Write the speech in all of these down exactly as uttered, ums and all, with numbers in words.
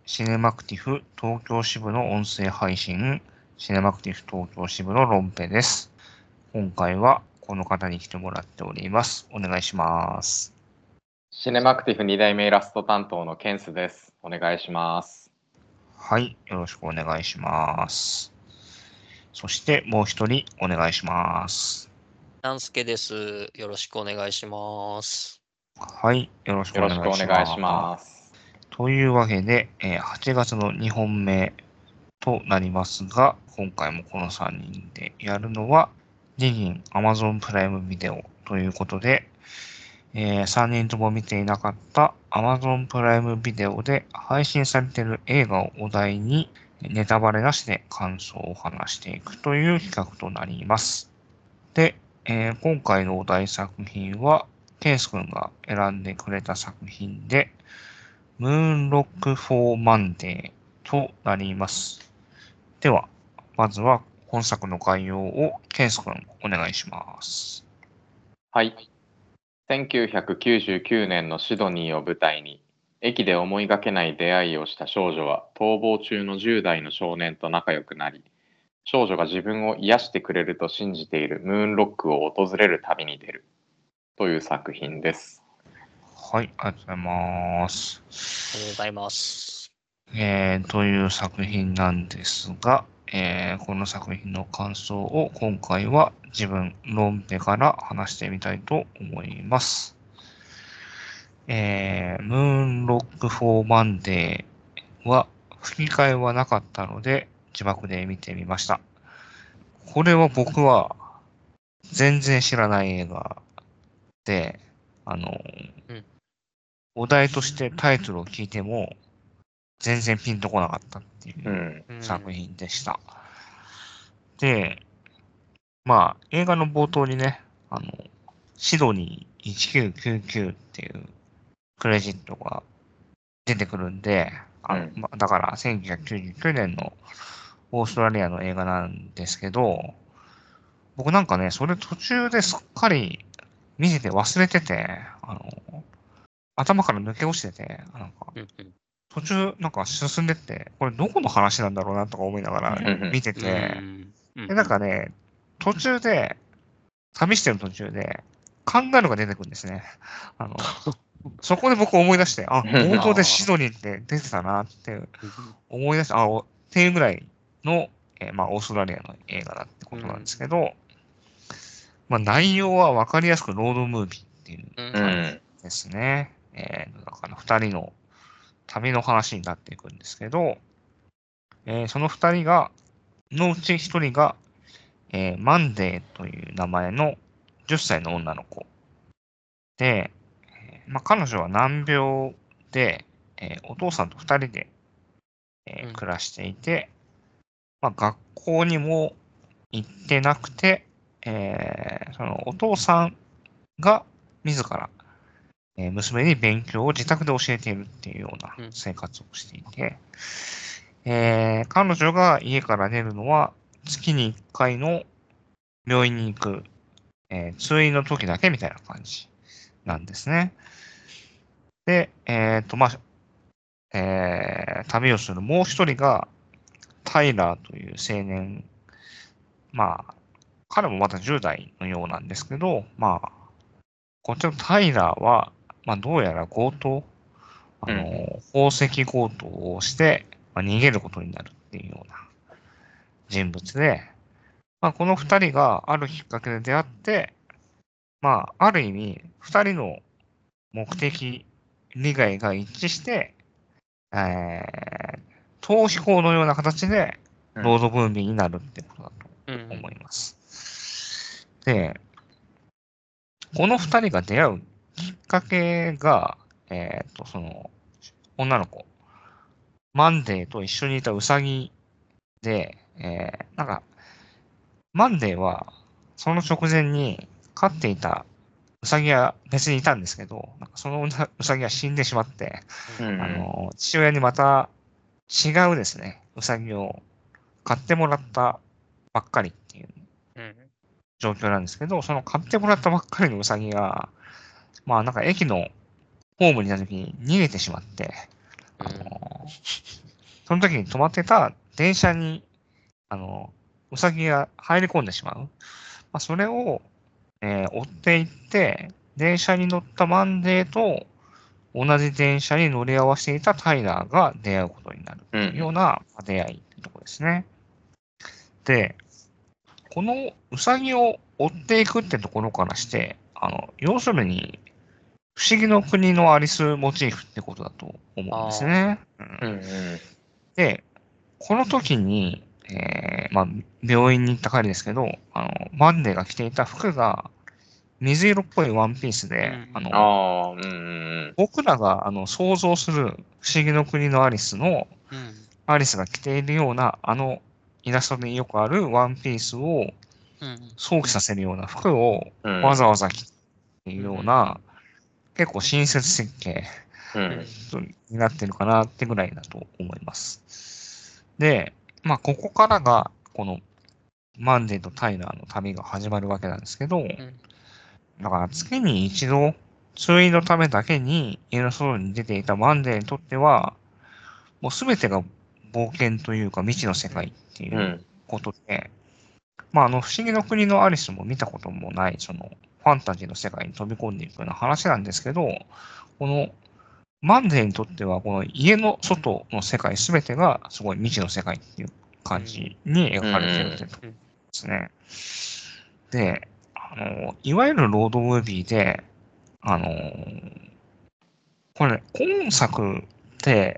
シネマクティフ東京支部の音声配信、シネマクティフ東京支部のロンペです。今回はこの方に来てもらっております。お願いします。 シネマクティフに代目イラスト担当のケンスです。お願いします。 はい、よろしくお願いします。そしてもう一人お願いします。 なんすけです。よろしくお願いします。 はい、よろしくおよろしく願いしお願いしま。 ますす。 というわけで、えーはちがつのにほんめとなりますが、今回もこのさんにんでやるのは、ディギン Amazon プライムビデオということで、えーさんにんとも見ていなかった Amazon プライムビデオで配信されている映画をお題に、ネタバレなしで感想を話していくという企画となります。で、えー今回のお題作品は、ケンス君が選んでくれた作品で、ムーンロック・フォー・マンデーとなります。では、まずは本作の概要をケンス君お願いします。 はい。せんきゅうひゃくきゅうじゅうきゅうねんのシドニーを舞台に、駅で思いがけない出会いをした少女は逃亡中のじゅう代の少年と仲良くなり、少女が自分を癒してくれると信じているムーンロックを訪れる旅に出るという作品です。 はい、ありがとうございます。 ありがとうございます。 えー、という作品なんですが、えー、この作品の感想を今回は自分、ロンペから話してみたいと思います。えー、ムーンロック・フォー・マンデーは吹き替えはなかったので字幕で見てみました。これは僕は全然知らない映画で、あの、うん、お題としてタイトルを聞いても全然ピンとこなかったっていう作品でした。うん、で、まあ、映画の冒頭にね、あの、シドニーせんきゅうひゃくきゅうじゅうきゅうっていうクレジットが出てくるんで、あの、うん、まあ、だからせんきゅうひゃくきゅうじゅうきゅうねんのオーストラリアの映画なんですけど、僕なんかね、それ途中ですっかり見てて忘れてて、あの、頭から抜け落ちてて、なんか、途中なんか進んでって、これどこの話なんだろうなとか思いながら見てて、で、なんかね、途中で、旅してる途中で、カンガルーが出てくるんですね。あの、そこで僕思い出して、あ、冒頭でシドニーって出てたなって思い出して、あ、っていうぐらいの、えー、まあ、オーストラリアの映画だってことなんですけど、うん、まあ、内容は分かりやすくロードムービーっていう感じですね。うん、えー、だから二人の旅の話になっていくんですけど、えー、その二人が、のうち一人が、えー、マンデーという名前のじゅっさいの女の子で、まあ、彼女は難病で、えー、お父さんと二人で、えー、暮らしていて、まあ、学校にも行ってなくて、えー、そのお父さんが自ら、えー、娘に勉強を自宅で教えているっていうような生活をしていて、うん、えー、彼女が家から出るのは月にいっかいの病院に行く、えー、通院の時だけみたいな感じなんですね。で、えっと、まあ、えー、旅をするもう一人が、タイラーという青年。まあ、彼もまだじゅう代のようなんですけど、まあ、こっちのタイラーは、まあ、どうやら強盗、あの、うん、宝石強盗をして、まあ、逃げることになるっていうような人物で、まあ、この二人があるきっかけで出会って、まあ、ある意味、二人の目的、利害が一致して、えー、逃避行のような形で、ロードムービーになるってことだと思います。うん、で、この二人が出会うきっかけが、えっ、ー、と、その、女の子、マンデーと一緒にいたウサギで、えー、なんか、マンデーは、その直前に飼っていたウサギは別にいたんですけど、なんかそのウサギは死んでしまって、うん、あの、父親にまた違うですね、ウサギを買ってもらったばっかりっていう状況なんですけど、その買ってもらったばっかりのウサギが、まあなんか駅のホームにいた時に逃げてしまって、あの、 その時に止まってた電車に、あの、ウサギが入り込んでしまう。まあ、それを、えー追っていって、電車に乗ったマンデーと同じ電車に乗り合わせていたタイラーが出会うことになるというようなまあ出会いってところですね。で、このウサギを追っていくってところからして、あの、要するに、不思議の国のアリスモチーフってことだと思うんですね。うんうんうん。 で、この時に、えーまあ、病院に行った帰りですけど、あの、マンデーが着ていた服が水色っぽいワンピースで、 うんあの、 ああ、うんうん僕らがあの想像する不思議の国のアリスの、 うん。 アリスが着ているような、あのイラストによくあるワンピースをうん。 想起させるような服をうん。 わざわざ着ているような、結構親切設計うん。 になってるかなってぐらいだと思います。で、まあ、ここからが、このマンデーとタイラーの旅が始まるわけなんですけど、だから月に一度、通院のためだけに家の外に出ていたマンデーにとっては、もうすべてが冒険というか未知の世界っていううんことで、まあ、あの、不思議の国のアリスも見たこともない、その、ファンタジーの世界に飛び込んでいくような話なんですけど、この、マンデーにとっては、この家の外の世界すべてがすごい未知の世界っていう感じに描かれてるってところですね。で、あの、いわゆるロードムービーで、あの、これ、今作って、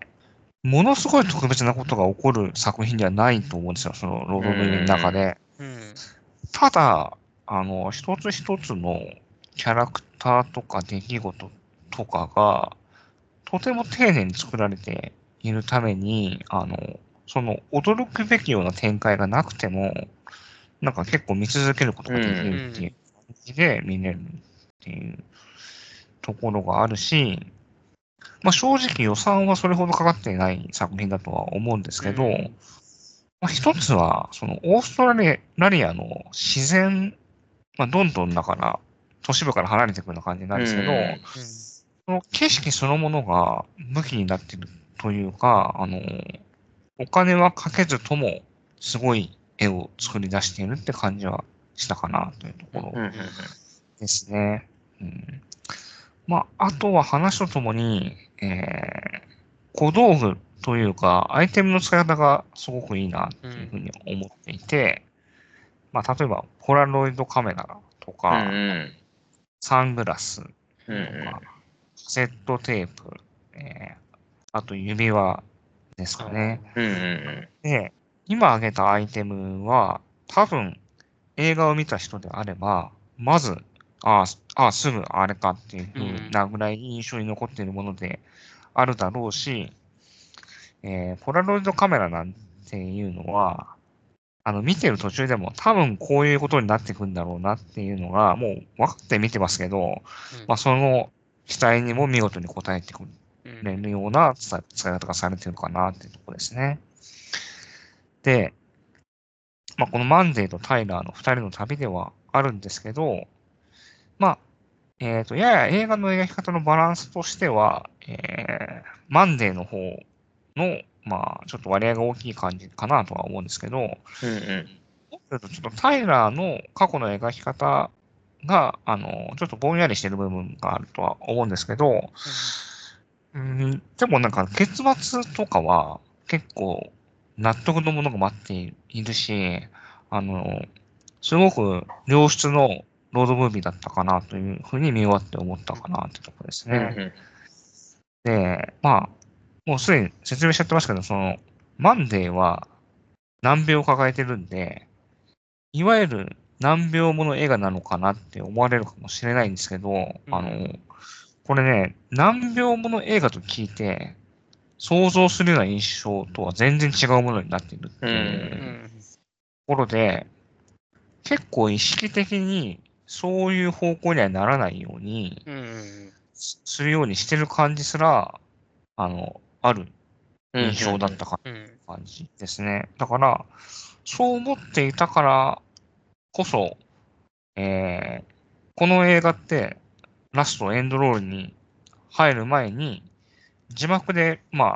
ものすごい特別なことが起こる作品ではないと思うんですよ、そのロードムービーの中で。 うん。 ただ、あの、一つ一つのキャラクターとか出来事とかが、とても丁寧に作られているために、あの、その驚くべきような展開がなくても、なんか結構見続けることができるっていう感じで見れるっていうところがあるし、まあ正直予算はそれほどかかっていない作品だとは思うんですけど、 うんまあ、一つは、そのオーストラリアの自然、まあ、どんどんだから都市部から離れていくような感じになるんですけど、 うんその景色そのものが武器になっているというか、あの、お金はかけずともすごい絵を作り出しているって感じはしたかなというところうんうんですね。うん、まあ、あとは話とともに、えー、小道具というか、アイテムの使い方がすごくいいなっていうふうに思っていて、まあ、例えば、ポラロイドカメラとうんか、 うんサングラスとか、 うんうんカセットテープ、えー、あと指輪ですかね。 うんうんで、今挙げたアイテムは、多分映画を見た人であれば、まず、ああ、すああ、すぐあれかっていう風なぐらい印象に残っているものであるだろうし、えーポラロイドカメラなんていうのは、あの、見てる途中でも多分こういうことになってくんだろうなっていうのが、もう分かって見てますけど、まあ、その期待にも見事に応えてくれるような使い使い方がされてるかなっていうところですね。で、まあ、このマンデーとタイラーの二人の旅ではあるんですけど、まあ、えっと、やや映画の描き方のバランスとしては、えー、マンデーの方の、まあ、ちょっと割合が大きい感じかなとは思うんですけど、 うんうんちょっとちょっとタイラーの過去の描き方が、あの、ちょっとぼんやりしてる部分があるとは思うんですけど、うん、でもなんか結末とかは結構納得のものが待っているし、あの、すごく良質のロードムービーだったかなというふうに見終わって思ったかなってところですね。 うんうんで、まあ、もうすでに説明しちゃってますけど、その、マンデーは難病を抱えてるんで、いわゆる難病もの映画なのかなって思われるかもしれないんですけど、あの、これね、難病もの映画と聞いて、想像するような印象とは全然違うものになっているっていうところで、結構意識的にそういう方向にはならないようにすするようにしてる感じすら、あの、ある印象だったかなって感じですね。だから、そう思っていたからこそ、えーこの映画ってラストエンドロールに入る前に字幕で、まあ、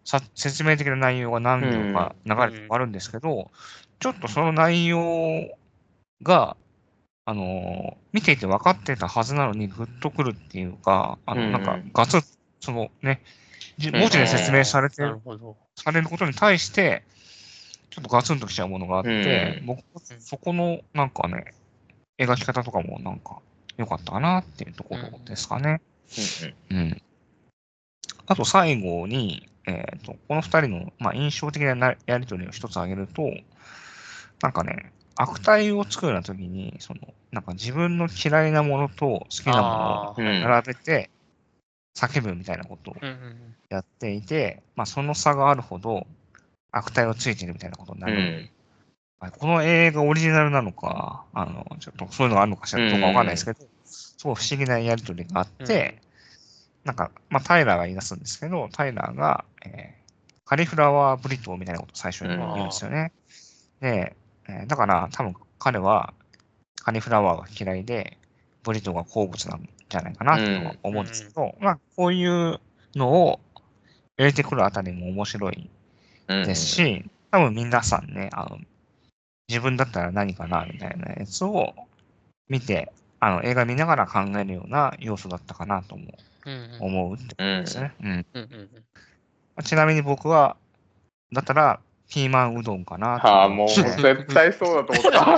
さ説明的な内容が何秒か流れてあるんですけど、ちょっとその内容が、あのー見ていて分かってたはずなのにグッとくるっていうか、あの、 うんなんかガツッ、そのね、じうん文字で説明されてなるほど。 されることに対して、ちょっとガツンときちゃうものがあって、 うん僕、そこのなんかね、描き方とかもなんか良かったかなっていうところですかね。 うんうん。あと最後に、えっと、この二人の、まあ、印象的ななやりとりを一つ挙げると、なんかね、悪態を作るような時に、その、なんか自分の嫌いなものと好きなものをああ、はい。 並べて叫ぶみたいなことをうんうんやっていて、まあ、その差があるほど悪態をついてるみたいなことになる。 うんまあこの映画オリジナルなのか、あの、ちょっとそういうのがあるのかしらどうかわかんないですけど、すごい不思議なやりとりがあって、なんか、まあ、タイラーが言い出すんですけど、タイラーが、えーカリフラワーブリトーみたいなことを最初に言うんですよね。で、えーだから多分彼はカリフラワーが嫌いで、ブリトーが好物なんじゃないかなとは思うんですけど、まあ、こういうのを入れてくるあたりも面白いうんですし、多分皆さんね、あの、自分だったら何かなみたいなやつを見て、あの、映画見ながら考えるような要素だったかなともうんうん思うってことですね。うん。 うんうんうんちなみに僕は、だったら、ピーマンうどんかなとはあ、 思もうって、 絶対そうだと思った。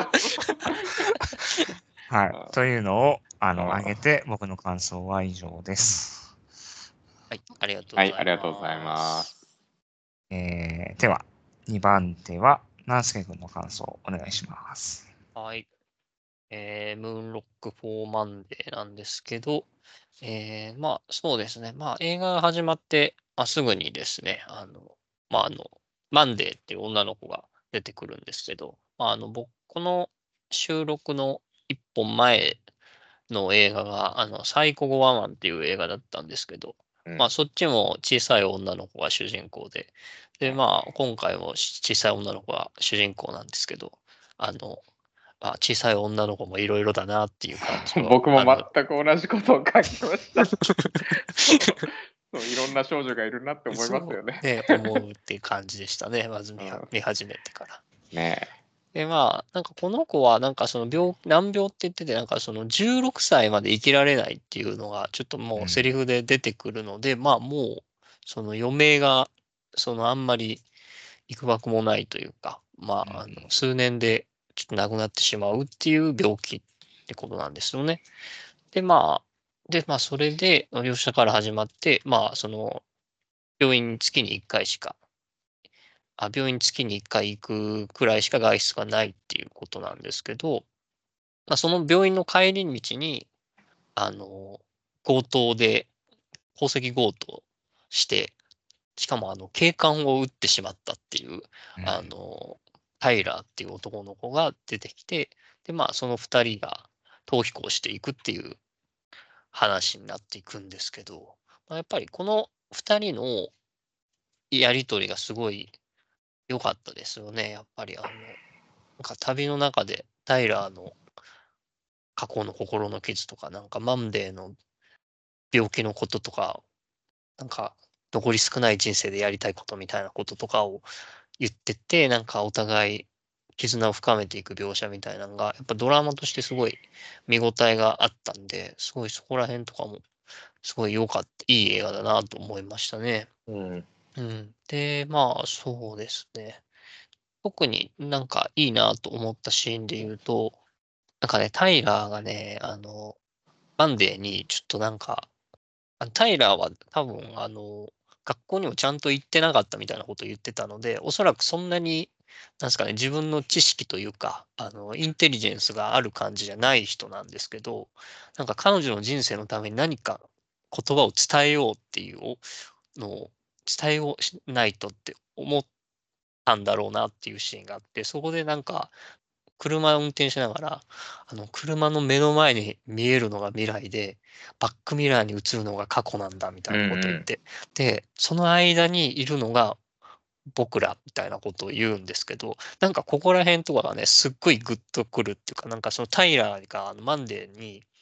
はい。というのを、あの、 あー挙げて、僕の感想は以上です。 はい、ありがとうごはい、 ざいます。 ありがとうございます。 えー、では、にばん手は、南助君の感想お願いします。 はい。えー、ムーンロックフォーマンデーなんですけど、えー、まあそうですね。まあ映画が始まって、まあ、すぐにですね、あの、まああの、マンデーっていう女の子が出てくるんですけど、まああの、僕、この収録の一本前の映画が、あの、サイコゴワマンっていう映画だったんですけど、 うんまあそっちも小さい女の子が主人公で、で、まあ今回も小さい女の子が主人公なんですけど、あの、あ、小さい女の子もいろいろだなっていう感じは。 僕もあの全く同じことを書きました。そういろんな少女がいるなって思いますよね。 ね、思うっていう感じでしたね。まず見はうん見始めてから。 ねで、まあ、なんかこの子はなんかその病、難病って言ってて、なんかそのじゅうろくさいまで生きられないっていうのがちょっともうセリフで出てくるので、まあもうその余命がそのあんまりいくばくもないというか、まあ、あの数年でちょっと亡くなってしまうっていう病気ってことなんですよね。で、まあ、で、まあ、それで、描写から始まって、まあ、その、病院に月にいっかいしか、あ、病院に月にいっかい行くくらいしか外出がないっていうことなんですけど、まあ、その病院の帰り道に、あの、強盗で、宝石強盗して、しかもあの、警官を撃ってしまったっていう、あの、タイラーっていう男の子が出てきて、で、まあ、その二人が逃避行していくっていう話になっていくんですけど、まあ、やっぱりこの二人のやりとりがすごい良かったですよね。やっぱりあの、なんか旅の中でタイラーの過去の心の傷とか、なんかマンデーの病気のこととか、なんか残り少ない人生でやりたいことみたいなこととかを言ってて、なんかお互い絆を深めていく描写みたいなのが、やっぱドラマとしてすごい見応えがあったんで、すごいそこら辺とかもすごい良かった、いい映画だなと思いましたね。 うんうん。で、まあ、そうですね。特になんかいいなと思ったシーンで言うと、なんかね、タイラーがね、あの、マンデーにちょっとなんか、あのタイラーは多分、あの、学校にもちゃんと行ってなかったみたいなことを言ってたので、おそらくそんなに、なんですかね、自分の知識というか、あの、インテリジェンスがある感じじゃない人なんですけど、なんか彼女の人生のために何か言葉を伝えようっていうのを伝えようしないとって思ったんだろうなっていうシーンがあって、そこでなんか車を運転しながら、あの、車の目の前に見えるのが未来で、バックミラーに映るのが過去なんだみたいなことを言って、で、その間にいるのが僕らみたいなことを言うんですけど、なんかここら辺とかがね、すっごいグッとくるっていうか、なんかそのタイラーがあのマンデーに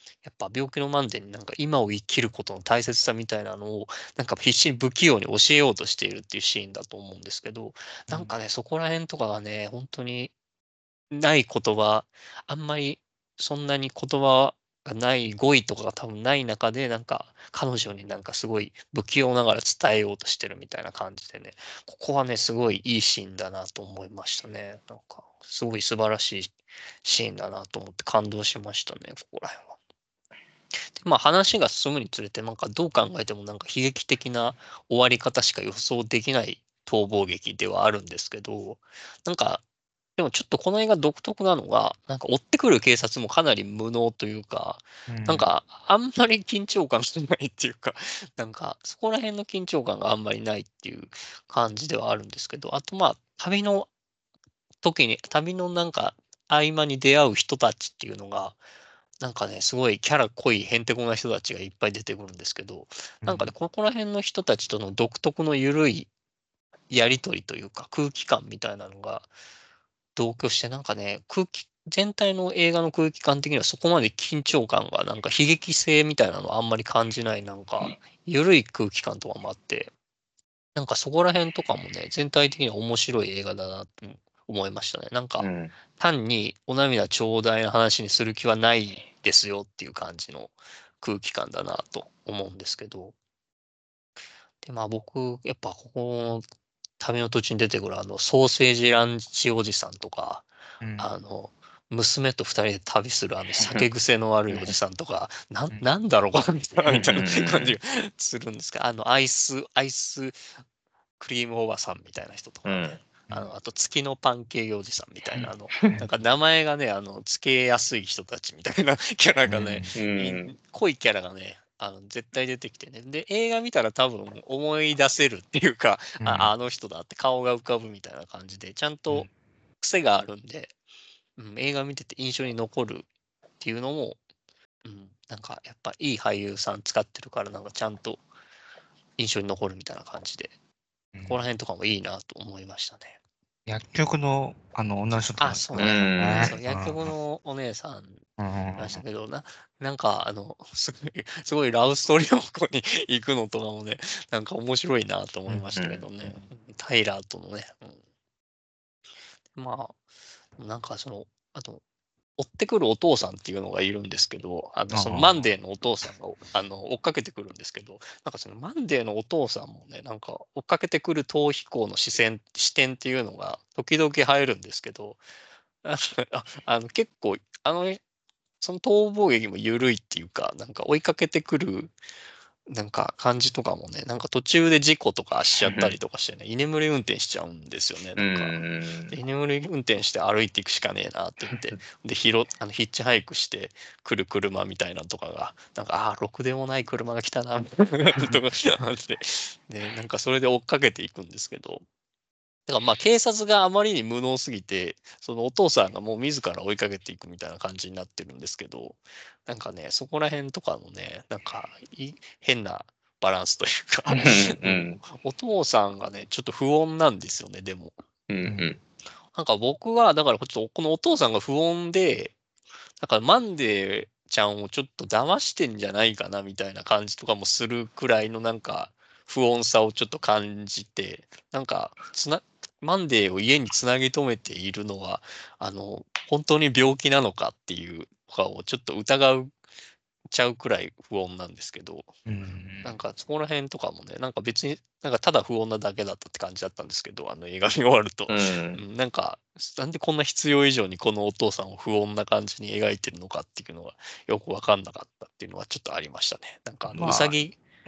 やっぱ病気のマンデになんか今を生きることの大切さみたいなのを、なんか必死に不器用に教えようとしているっていうシーンだと思うんですけど、なんかね、そこら辺とかがね、本当にない言葉、あんまりそんなに言葉がない語彙とかが多分ない中で、なんか彼女になんかすごい不器用ながら伝えようとしてるみたいな感じでね、ここはね、すごいいいシーンだなと思いましたね。なんか、すごい素晴らしいシーンだなと思って感動しましたね、ここら辺は。で、まあ話が進むにつれて、なんかどう考えてもなんか悲劇的な終わり方しか予想できない逃亡劇ではあるんですけど、なんかでもちょっとこの映画独特なのが、なんか追ってくる警察もかなり無能というか、 うんなんかあんまり緊張感がないっていうか、なんかそこら辺の緊張感があんまりないっていう感じではあるんですけど、あとまあ旅の時に、旅のなんか合間に出会う人たちっていうのが、なんかね、すごいキャラ濃いへんてこな人たちがいっぱい出てくるんですけど、なんかね、ここら辺の人たちとの独特の緩いやりとりというか、空気感みたいなのが同居して、なんかね、空気全体の映画の空気感的にはそこまで緊張感が、なんか悲劇性みたいなのはあんまり感じない、なんか、緩い空気感とかもあって、なんかそこら辺とかもね、全体的には面白い映画だなと思いましたね。なんか、 うん。 単にお涙ちょうだいの話にする気はないですよっていう感じの空気感だなと思うんですけど。で、まあ僕、やっぱここの旅の途中に出てくるあのソーセージランチおじさんとか、 うんあの、娘と二人で旅するあの酒癖の悪いおじさんとか、なん、 うんなんだろうこの人はみたいな感じうがするんですが、あのアイス、アイスクリームおばさんみたいな人とかね。 ん。 あの、あと月のパンケーキおじさんみたいな、あの、なんか名前がね、あの、付けやすい人たちみたいなキャラがね、 ういん。 濃いキャラがね、あの、絶対出てきてね。で、映画見たら多分思い出せるっていうか、 うんあ、あの人だって顔が浮かぶみたいな感じで、ちゃんとうん癖があるんで、うん、映画見てて印象に残るっていうのも、うん、なんかやっぱいい俳優さん使ってるから、なんかちゃんと印象に残るみたいな感じで、 うんここら辺とかもいいなと思いましたね。 薬局のあの女の人とかあ、 もそうね。 そうだよね。 そう、薬局のお姉さんいうんましたけど、な、なんか、あの、すごい、すごいラブストーリー方向に行くのとかもね、なんか面白いなと思いましたけどね。タイラーとのね。うん、まあ、なんかその、あと、追ってくるお父さんっていうのがいるんですけど、あの、そのマンデーのお父さんが、あの、追っかけてくるんですけど、なんかそのマンデーのお父さんもね、なんか追っかけてくる逃避行の視線、視点っていうのが時々入るんですけど、あああの結構、あの、その逃亡劇も緩いっていうか、なんか追いかけてくる、なんか感じとかもね、なんか途中で事故とかしちゃったりとかしてね、居眠り運転しちゃうんですよね、 うなんか。 ん。 で居眠り運転して歩いていくしかねえなって言って、で、ひろ、あの、ヒッチハイクして来る車みたいなのとかが、なんか、ああ、ろくでもない車が来たな、みたいな感じとかあって、で、なんかそれで追っかけていくんですけど、だからまあ警察があまりに無能すぎて、そのお父さんがもう自ら追いかけていくみたいな感じになってるんですけど、なんかね、そこら辺とかのね、なんかい変なバランスというか、 ううん、 ん。 お父さんがね、ちょっと不穏なんですよね、でも。 うん。 なんか僕は、だからちょっとこのお父さんが不穏で、だからマンデーちゃんをちょっと騙してんじゃないかなみたいな感じとかもするくらいのなんか不穏さをちょっと感じて、なんかつな、マンデーを家につなぎ止めているのは、あの、本当に病気なのかっていうとかをちょっと疑うちゃうくらい不穏なんですけど、 うんなんかそこら辺とかもね、なんか別に、なんかただ不穏なだけだったって感じだったんですけど、あの映画見終わると。 ううん。 ん、なんか、なんでこんな必要以上にこのお父さんを不穏な感じに描いてるのかっていうのがよくわかんなかったっていうのはちょっとありましたね。なんかあの、うまあ、 さぎ、 うん。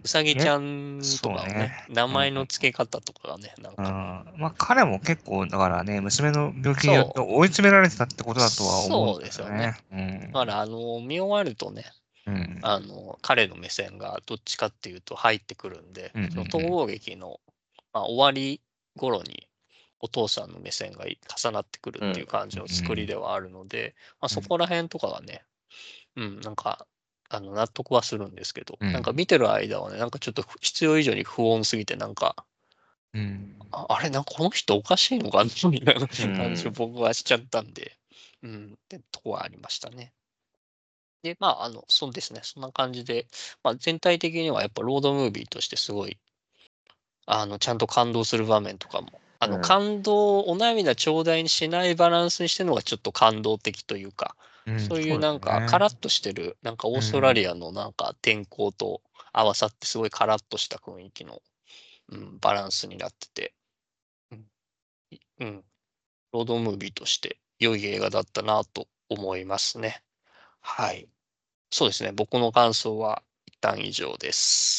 うさぎちえ、 ゃんとそうかをね、 ね。 名うん。 前の付け方とかがね、なんうん、 か、 まあ彼も結構、だからね、娘の病気によってそう、 追い詰められてたってことだとは思うんそうだですよね。 よね。うん。 だからあの、見終わるとね、 うん。 あの、彼の目線がどっちかっていうと入ってくるんで、 うん。うその逃ん。 亡劇の、まあ、終わり頃にお父さんの目線がい重なってくるうん。 っていう感じの作りではあるので、まあ、 うん。 そこら辺とかがね、うん、なんか、あの、納得はするんですけど、 うん。 なんか見てる間はね、なんかちょっと必要以上に不穏すぎて、なんか、 うん。 ああれ、なんかこの人おかしいのかなみたいなう感じをん。 僕はしちゃったんで、うん、ってとこはありましたね。 で、まあ、あの、そうですね、そんな感じで、まあ、全体的にはやっぱロードムービーとしてすごい、あの、ちゃんと感動する場面とかも、あの、 うん。 感動、お涙頂戴にしないバランスにしてるのがちょっと感動的というか、 うん、 そういそうですうなんかカね。 ラッとしてる、なんかオーストラリアのなんか天候と合わさってすごいカラッとした雰囲気の、うん、バランスになってて、うん、いうん、ロードムービーとして良い映画だったなと思いますね。はい。そうですね、僕の感想は一旦以上です。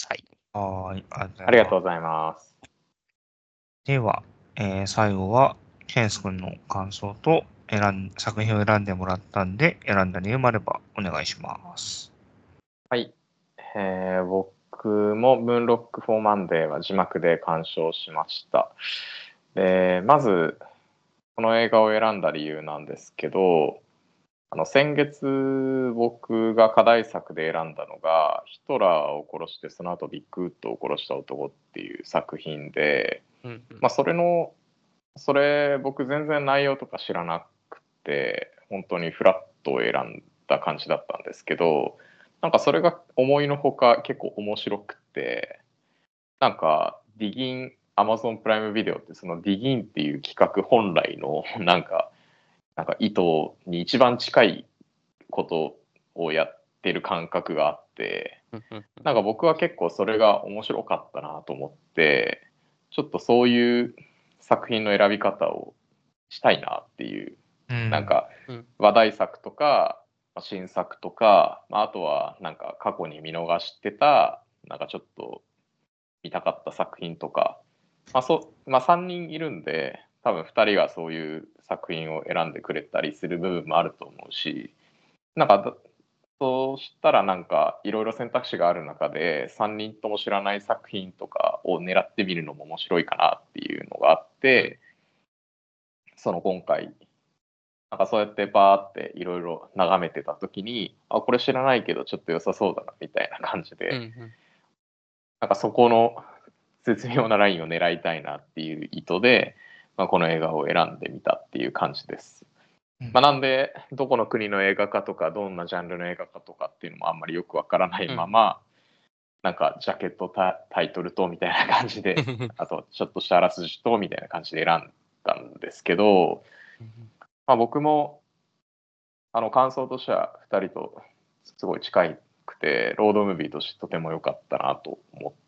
はい。 はい、ありがとうござあいます。 りがとうございます。 では、えー最後は、ケンス君の感想と選ん、作品を選んでもらったんで、選んだ理由もあればお願いします。 はい。えー僕もムーンロック・フォー・マンデーは字幕で鑑賞しました。で、まず、この映画を選んだ理由なんですけど、あの先月僕が課題作で選んだのがヒトラーを殺してその後ビッグウッドを殺した男っていう作品で、 うんうん。 まあ、それのそれ僕全然内容とか知らなくて本当にフラットを選んだ感じだったんですけど、なんかそれが思いのほか結構面白くて、なんかディギン Amazon プライムビデオってそのディギンっていう企画本来のなんかなんか意図に一番近いことをやってる感覚があって、 うんうんうん。 なんか僕は結構それが面白かったなと思って、ちょっとそういう作品の選び方をしたいなっていう、 うん。 なんかうん。 話題作とかまあ新作とか、まあ、あとはなんか過去に見逃してたなんかちょっと見たかった作品とか、まあそうまあ、さんにんいるんで多分ふたりがそういう作品を選んでくれたりする部分もあると思うし、なんかそうしたらなんかいろいろ選択肢がある中でさんにんとも知らない作品とかを狙ってみるのも面白いかなっていうのがあっうん。 て、その今回なんかそうやってバーっていろいろ眺めてた時に、あこれ知らないけどちょっと良さそうだなみたいな感じで、 うんうん。 なんかそこの絶妙なラインを狙いたいなっていう意図で、まあ、この映画を選んでみたっていう感じです。まあ、 うん。 なんでどこの国の映画かとかどんなジャンルの映画かとかっていうのもあんまりよくわからないうん。 まま、なんかジャケットタタイトルとみたいな感じで、あとちょっとしたあらすじとみたいな感じで選んだんですけど、まあ、僕もあの感想としてはふたりとすごい近くてロードムービーとしてとても良かったなと思って、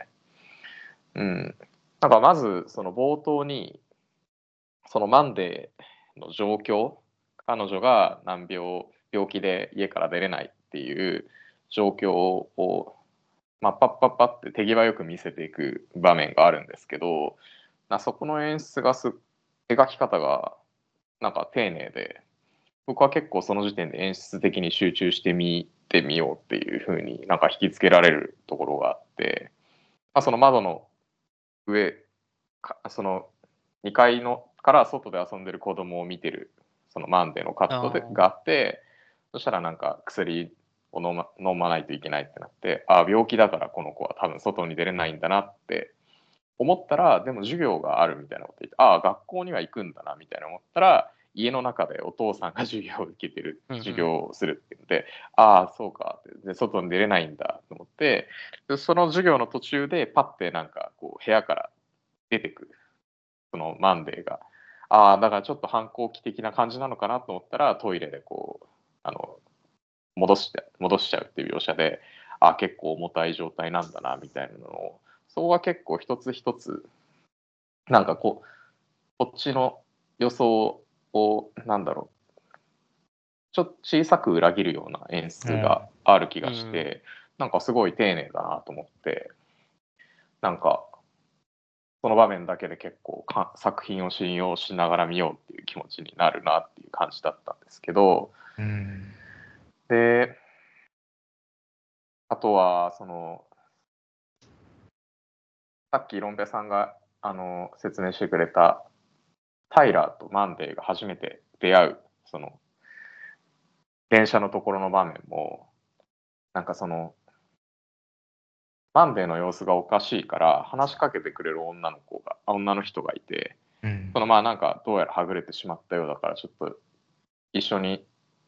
うん、なんかまずその冒頭にそのマンデーの状況、彼女が難病病気で家から出れないっていう状況を、まあ、パッパッパって手際よく見せていく場面があるんですけど、なそこの演出がす描き方がなんか丁寧で、僕は結構その時点で演出的に集中してみてみようっていう風になんか引きつけられるところがあって、まあ、その窓の上かそのにかいのから外で遊んでる子供を見てるそのマンデーのカットでああ。 があって、そしたらなんか薬を飲ま飲まないといけないってなって、ああ病気だからこの子は多分外に出れないんだなって思ったら、でも授業があるみたいなこと言って、ああ学校には行くんだなみたいな思ったら、家の中でお父さんが授業を受けてるうんうん。 授業をするって言って、ああそうかって、で外に出れないんだと思って、でその授業の途中でパッてなんかこう部屋から出てくるそのマンデーが、ああだからちょっと反抗期的な感じなのかなと思ったらトイレでこうあの戻して戻しちゃうっていう描写で、ああ結構重たい状態なんだなみたいなのを、そこは結構一つ一つなんかこうこっちの予想をなんだろうちょっと小さく裏切るような演出がうん。 ある気うん。 がして、なんかすごい丁寧だなと思って、なんかその場面だけで結構か作品を信用しながら見ようっていう気持ちになるなっていう感じだったんですけど、 うん。 であとはそのさっきロンペさんがあの説明してくれたタイラーとマンデーが初めて出会うその電車のところの場面も、なんかそのマンデーの様子がおかしいから話しかけてくれる女の子が女の人がいて、 うん。 そのまあなんかどうやらはぐれてしまったようだからちょっと一緒に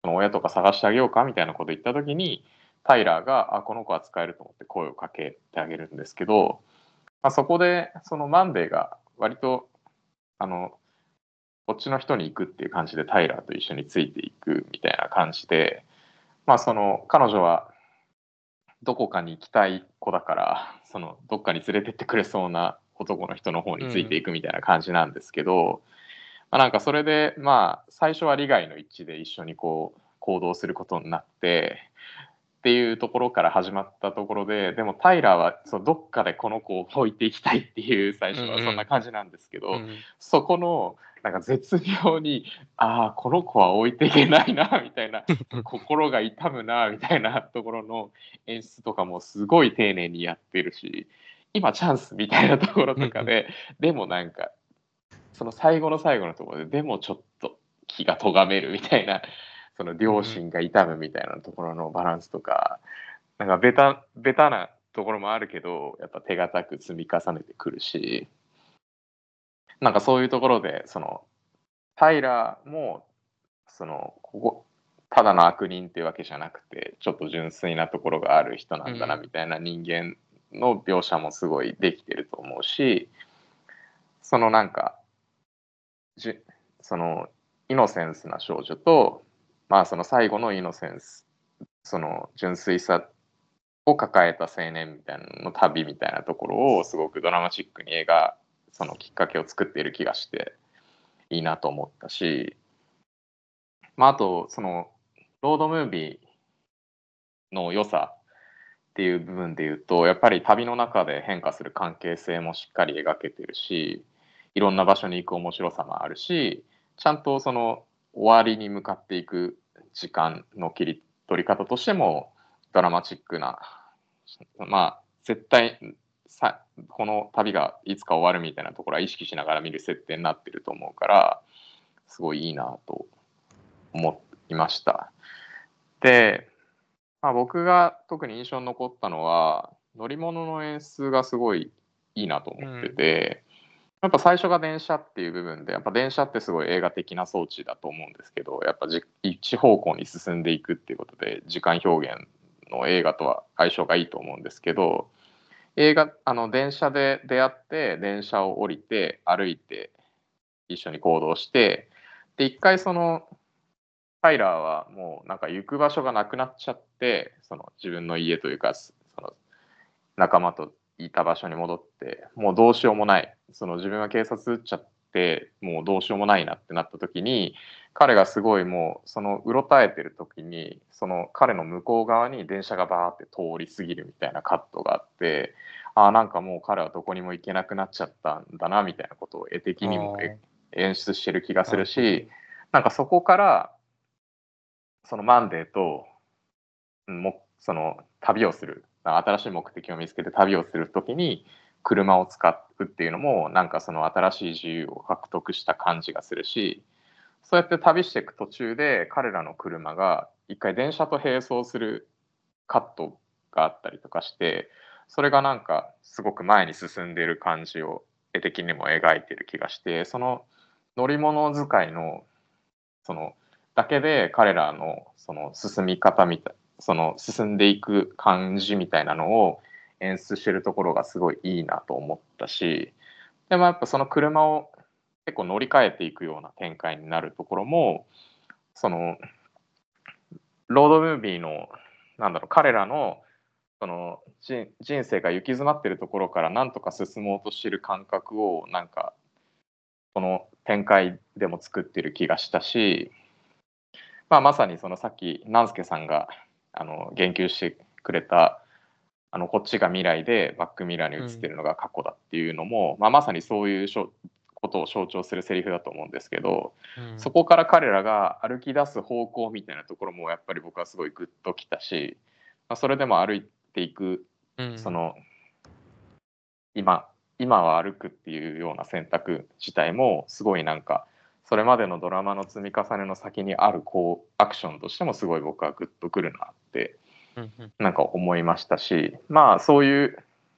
その親とか探してあげようかみたいなこと言った時にタイラーがあこの子は使えると思って声をかけてあげるんですけど、まあ、そこでそのマンデーが割とあのこっちの人に行くっていう感じでタイラーと一緒についていくみたいな感じで、まあ、その彼女はどこかに行きたい子だからそのどっかに連れてってくれそうな男の人の方についていくみたいな感じなんですけど、まあ、なんかそれでまあ最初は利害の一致で一緒にこう行動することになってっていうところから始まったところで、でもタイラーはそうどっかでこの子を置いていきたいっていう最初はそんな感じなんですけど、 うんうんそこのなんか絶妙にああこの子は置いていけないなみたいな心が痛むなみたいなところの演出とかもすごい丁寧にやってるし、今チャンスみたいなところとかででもなんかその最後の最後のところででもちょっと気が咎めるみたいな、その両親が痛むみたいなところのバランスとか、なんかベタベタなところもあるけどやっぱ手堅く積み重ねてくるし、なんかそういうところでそのタイラーもそのここただの悪人っていうわけじゃなくてちょっと純粋なところがある人なんだなみたいな人間の描写もすごいできてると思うし、そのなんかじそのイノセンスな少女と、まあ、その最後のイノセンスその純粋さを抱えた青年みたいなの旅みたいなところをすごくドラマチックに映画そのきっかけを作っている気がしていいなと思ったし、まあ、あとそのロードムービーの良さっていう部分で言うとやっぱり旅の中で変化する関係性もしっかり描けてるし、いろんな場所に行く面白さもあるし、ちゃんとその終わりに向かっていく時間の切り取り方としてもドラマチックな、まあ絶対さこの旅がいつか終わるみたいなところは意識しながら見る設定になってると思うからすごいいいなと思いました。で、まあ、僕が特に印象に残ったのは乗り物の演出がすごいいいなと思ってて、やっぱ最初が電車っていう部分でやっぱ電車ってすごい映画的な装置だと思うんですけど、やっぱじ一方向に進んでいくっていうことで時間表現の映画とは相性がいいと思うんですけど、映画あの電車で出会って電車を降りて歩いて一緒に行動してで一回そのタイラーはもうなんか行く場所がなくなっちゃってその自分の家というかその仲間といた場所に戻ってもうどうしようもない、その自分は警察撃っちゃってもうどうしようもないなってなった時に彼がすごいもうそのうろたえてる時にその彼の向こう側に電車がバーって通り過ぎるみたいなカットがあって、ああなんかもう彼はどこにも行けなくなっちゃったんだなみたいなことを絵的にも演出してる気がするし、なんかそこからそのマンデーともその旅をする新しい目的を見つけて旅をするときに車を使うっていうのもなんかその新しい自由を獲得した感じがするし、そうやって旅していく途中で彼らの車が一回電車と並走するカットがあったりとかして、それがなんかすごく前に進んでいる感じを絵的にも描いている気がして、その乗り物使いのそのだけで彼らのその進み方みたいその進んでいく感じみたいなのを演出してるところがすごいいいなと思ったし、でもやっぱその車を結構乗り換えていくような展開になるところもそのロードムービーのなんだろう彼らのその人人生が行き詰まってるところからなんとか進もうとしてる感覚をなんかこの展開でも作ってる気がしたし、まあ、まさにそのさっき南助さんがあの言及してくれたあのこっちが未来でバックミラーに映ってるのが過去だっていうのも、うんまあ、まさにそういうしょことを象徴するセリフだと思うんですけど、うん、そこから彼らが歩き出す方向みたいなところもやっぱり僕はすごいグッときたし、まあ、それでも歩いていく、うん、その今今は歩くっていうような選択自体もすごいなんかそれまでのドラマの積み重ねの先にあるこうアクションとしてもすごい僕はグッとくるなってなんか思いましたし、まあそういう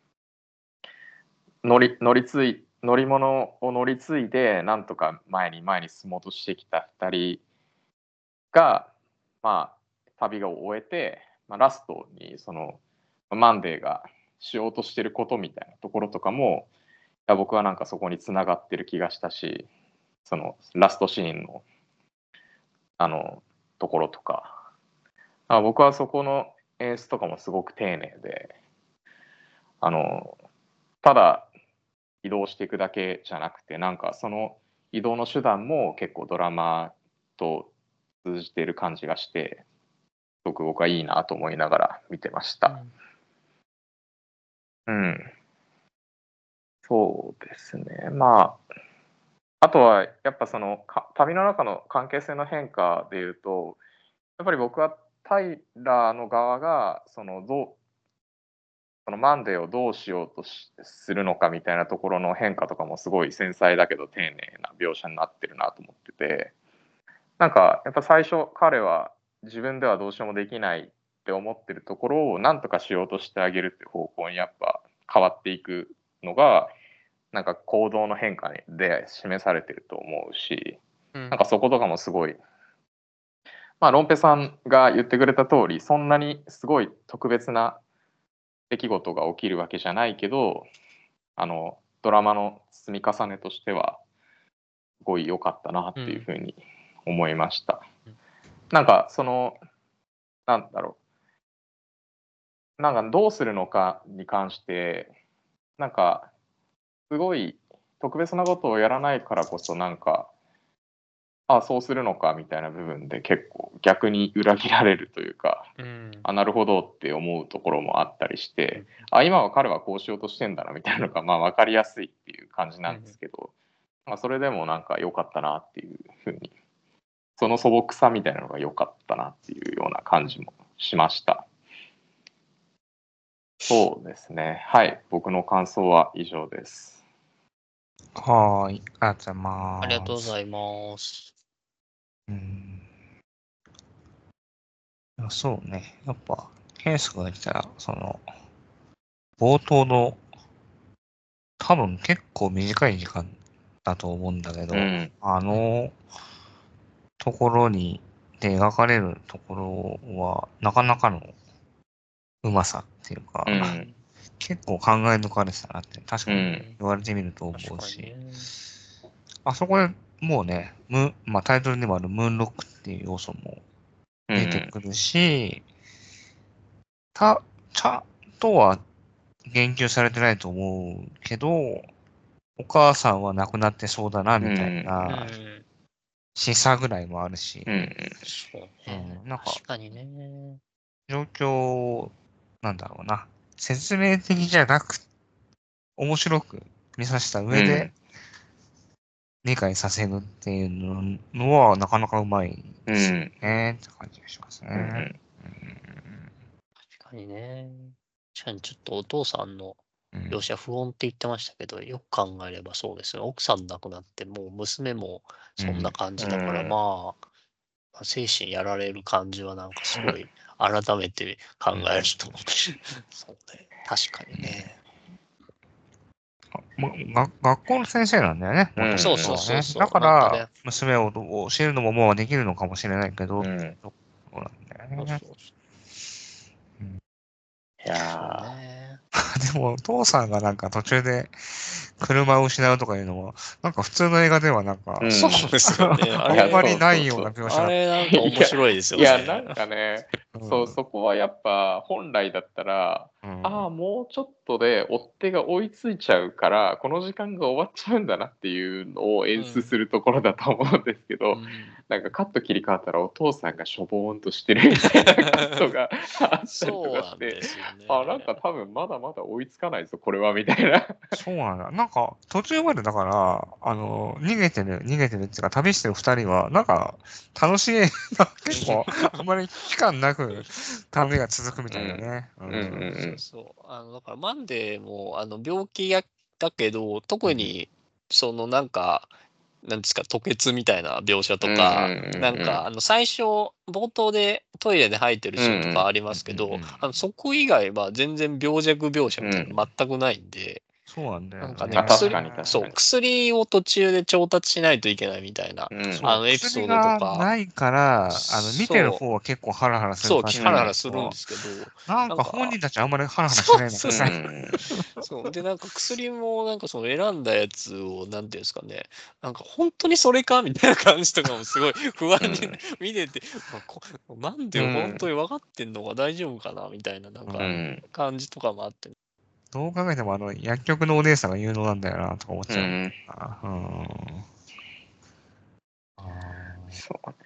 乗り乗り継い乗り物を乗り継いでなんとか前に前に進もうとしてきたふたりがまあ、旅が終えて、まあ、ラストにそのマンデーがしようとしてることみたいなところとかも、いや僕はなんかそこに繋がってる気がしたし、そのラストシーンのあのところとか、あ僕はそこの演出とかもすごく丁寧で、あのただ移動していくだけじゃなくて、なんかその移動の手段も結構ドラマと通じている感じがして、すごく僕はいいなと思いながら見てましうた。 ん。 うん、そうですね。まあ、あとはやっぱそのか旅の中の関係性の変化でいうと、やっぱり僕はタイラーの側がそのどうそのマンデーをどうしようとしするのかみたいなところの変化とかもすごい繊細だけど丁寧な描写になってるなと思ってて、なんかやっぱ最初彼は自分ではどうしようもできないって思ってるところをなんとかしようとしてあげるっていう方向にやっぱ変わっていくのがなんか行動の変化で示されてると思うし、 うんなんかそことかもすごい、まあロンペさんが言ってくれた通り、そんなにすごい特別な出来事が起きるわけじゃないけど、あのドラマの積み重ねとしてはすごい良かったなっていうふうに思いました。 うんなんかそのなんだろう、なんかどうするのかに関してなんかすごい特別なことをやらないからこそなんかあそうするのかみたいな部分で結構逆に裏切られるというか、 うんあなるほどって思うところもあったりしうんて、あ今は彼はこうしようとしてんだなみたいなのがまあ分かりやすいっていう感じなんですけど、まあ、それでもなんか良かったなっていうふうに、その素朴さみたいなのが良かったなっていうような感じもしました。そうですね。はい。僕の感想は以上です。 はーい。ありがとうございます。 ありがとうございます。 うん。いやそうね。やっぱ、ケンスが言ったら、その、冒頭の、多分結構短い時間だと思うんだけど、 うん。 あのところに、で描かれるところは、なかなかのうまさっていうか、 うん結構考え抜かれてたなって、確かにうん言われてみると思確かにうし、 ね。 あそこでもうね、ムまあ、タイトルにもあるムーンロックっていう要素もうん出てくるし、た、ちゃんとは言及されてないと思うけど、お母さんは亡くなってそうだな、みたいうん。 な示唆ぐらいもあるし、 うんそううね。 ん、なんか確かにね。 状況を、なんだろうな、説明的じゃなく、面白く見させた上で理解させるっていうののはなかなかうまいですよね、って感じがしますね。 うんうん確かにね。確かにちょっとお父さんのうん描写不穏って言ってましたけど、よく考えればそうですよ。奥さん亡くなって、もう娘もそんな感じだから、 うんまあ、まあ精神やられる感じはなんかすごい改めて考えると、そうね。確かにね。 まが学校の先生なんだよね、 うん元そうそう 々はね。 そうそう。 だからなんかね。、 娘を教えるのももうできるのかもしれないけど、 うんそうなんだよね。 そうそういやそうーね。 でも、お父さんがなんか途中で車を失うとかいうのは、なんか普通の映画ではなんか、 うんそうですよね。ああんまりれ、 ないような描写だっあれなんか面白いですよいや、いね。 やなんかね、 た。 そう、そこはやっぱ本来だったら、 うんああ、もうちょっとで追っ手が追いついちゃうから、この時間が終わっちゃうんだなっていうのを演出するところだと思うんですけど、 うんなんかカット切り替わったらお父さんがしょぼーんとしてるみたいなカットがあったりとそうなんかして、 ですよね。 あ、なんか多分まだまだ追いつかないぞ、これはみたいな。 そうなんだ。なんか、途中までだから、あの、逃げてる、逃げてるっていうか、旅してる二人は、なんか、楽しい、結構、あんまり期間なく、旅が続くみたいなね。ううんうんうんそうそう。あの、だからマンデーも、あの、病気やだけど、特に、そのなんか、なんですか、吐血みたいな描写とか、 うんうんうんうんなんか、あの、最初、冒頭でトイレで吐いてるシーンとかありますけどうんうんうんうん、 あの、そこ以外は全然病弱描写みたいうんなの全くないんで、 そうなんだよ、ね。 なんかね、 あ確かに確かにそう、薬を途中で調達しないといけないみたいな、 うんそうあのエピソードと薬がか、 ないから、あの、見てるそう方は結構ハラハラすそう、 る感じハラハラするんですけど、 なんかなんか本人たちあんまりハラハラしそうないんだそうけどね。 うんそう。で、なんか薬も、なんかその選んだやつを、なんていうんですかね、なんか本当にそれかみたいな感じとかもすごい不安にうん見てて、まあこなんでうん本当に分かってんのか大丈夫かなみたいな、なんかうん感じとかもあって、 どう考えてもあの、薬局のお姉さんが有能なんだよな、とか思っちゃう。 うんあうんあそうね。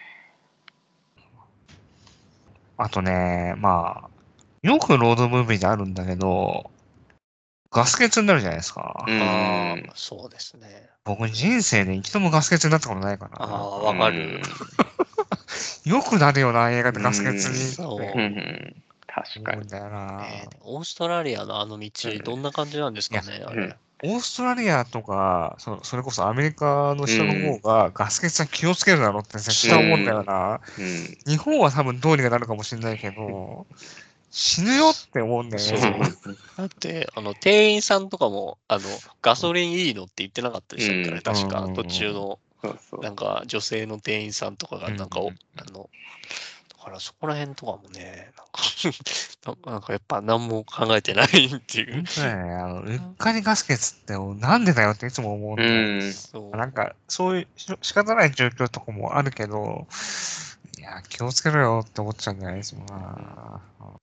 あとね、まあ、よくロードムービーであるんだけど、ガス欠になるじゃないですか。 うんああ、そうですね。 僕人生で一度もガス欠になったことないかああ、 らわかる。 な。よくなるよな、映画でガス欠にそうってうんうん確かに。 思うんだよな。 えーオーストラリアのあの道、どんな感じなんですかね、あれ。 オーストラリアとか、そそれこそアメリカの人の方がガス欠は気をつけるだろうって絶対思うんだよな。 うん日本は多分どうにかなるかもしれないけど、死ぬよって思うんだよそうね。 だって、あの、店員さんとかも、あの、ガソリンいいのって言ってなかったでしたっけ、 うんあれ確か、 うん途中の、 そうそう。 なんか、女性の店員さんとかが、なんか、おうんあの、だからそこら辺とかもね、なんか、ななんかやっぱ何も考えてないっていう。 本当だよね。あの、うっかりガス欠ってなんでだよっていつも思うんうだよ。 ん。 そう。 なんか、そういうし仕方ない状況とかもあるけど、いや、気をつけろよって思っちゃうんじゃないですもんな。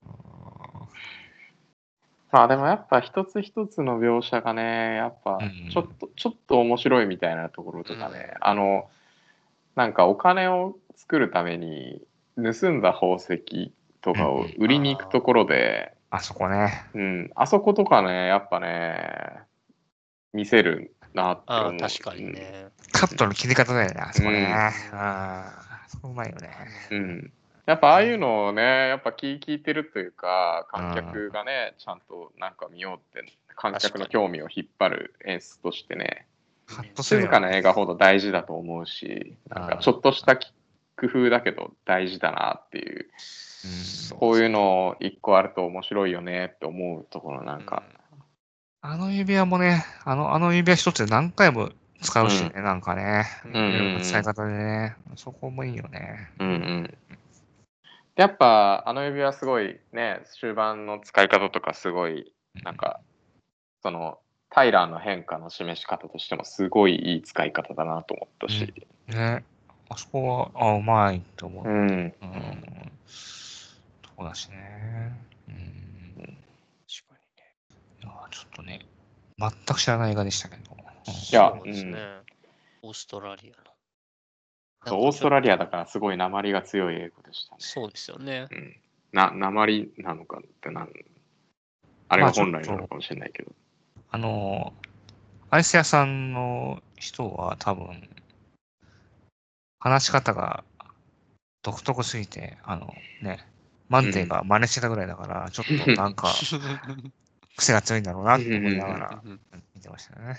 まあでもやっぱ一つ一つの描写がね、やっぱうんちょっと、ちょっと面白いみたいなところとかね、あの、なんかお金を作るために盗んだ宝石とかを売りに行くところで、 あそこね。 うん、あそことかね、やっぱね、見せるなってああ、 思う。 確かにね。 カットの切り方だよね、あそこね。 うんああ、そこうまいよね。 うん。うんやっぱああいうのをね、やっぱ聞聞いてるというか、観客がね、ちゃんとなんか見ようって、観客の興味を引っ張る演出としてね、 ハッとする静よね。 かな映画ほど大事だと思うし、なんかちょっとしたき工夫だけど大事だなっていう、 うんこういうの一個あると面白いよねって思うところなんか、 あの指輪もね、あの、あの指輪一つで何回も使うしね、 うなんかね。 うんいろんな使い方でね。そこもいいよね。 うんうん。やっぱあの指輪すごいね、終盤の使い方とかすごい、なんか、その、タイラーの変化の示し方としてもすごいいい使い方だなと思ったし。 ね。あそこは、あ、うまいって思う。 うん。 うん。そうだしね。うん。い確かや、ちょっとね、全く知らない映画でしたけど。 に。 いやそうですね。オーストラリアの。 そうオーストラリアだからすごい訛りが強い英語でしたね。 そうですよね。 うん。な、訛りなのかってなん、あれが本来なのかもしれないけど。 あの、アイス屋さんの人は多分、話し方が独特すぎて、あのね、マンデーが真似してたぐらいだから、ちょっとなんか、癖が強いんだろうなって思いながら見てましたね。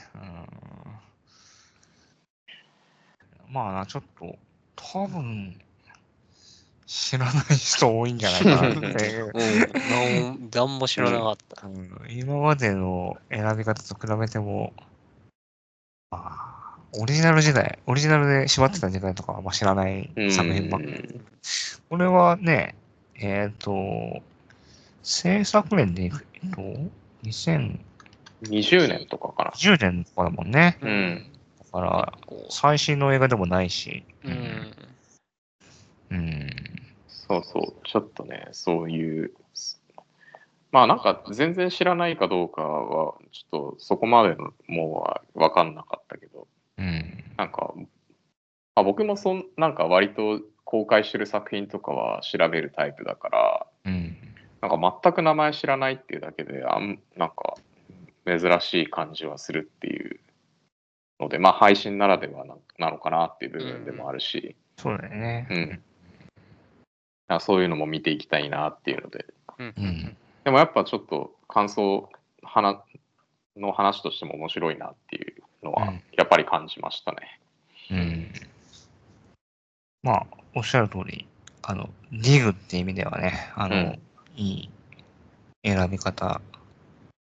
うん、まあな、ちょっと、多分、知らない人多いんじゃないかなっていう。 うん、なんなんも知らなかった。 うん、今までの選び方と比べても、まあ、オリジナル時代、オリジナルで縛ってた時代とかはあんま知らない作品ばっかり。これはね、えっ、と、制作年でいくと、にせんにじゅうねんとかかな。 じゅうねんとかだもんね。 うん。 だから、最新の映画でもないし。 うん。 うん。 そうそう。ちょっとね、そういう。まあなんか全然知らないかどうかは、ちょっとそこまでのもう分かんなかったけど、 うん。 なんか、あ僕もそんなんか割と公開してる作品とかは調べるタイプだから、 うん。 なんか全く名前知らないっていうだけで、あんなんか珍しい感じはするっていうので、まあ配信ならではななのかなっていう部分でもあるし、 そうだよね。 うん。なんかそういうのも見ていきたいなっていうので、 うんうん。 でもやっぱちょっと感想話の話としても面白いなっていうのはうんやっぱり感じましたね。 うん。まあ、おっしゃる通り、あの、ディグって意味ではね、あの、 うんいい選び方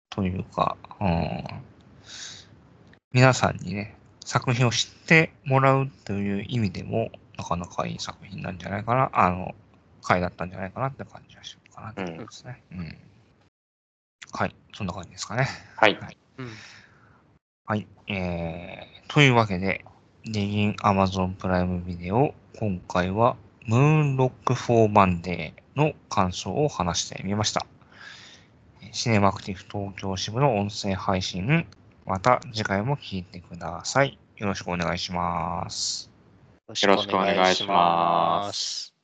というか、うん、皆さんにね、作品を知ってもらうという意味でも、なかなかいい作品なんじゃないかな、あの、回だったんじゃないかなって感じがするかなと思いますね。うん。はい、そんな感じですかね。 はい。 はい。 うんはい、えー、というわけで、ネギン Amazon プライムビデオ、今回は、ムーンロックフォーマンデーの感想を話してみました。シネマクティブ東京支部の音声配信、また次回も聞いてください。よろしくお願いします。 よろしくお願いします。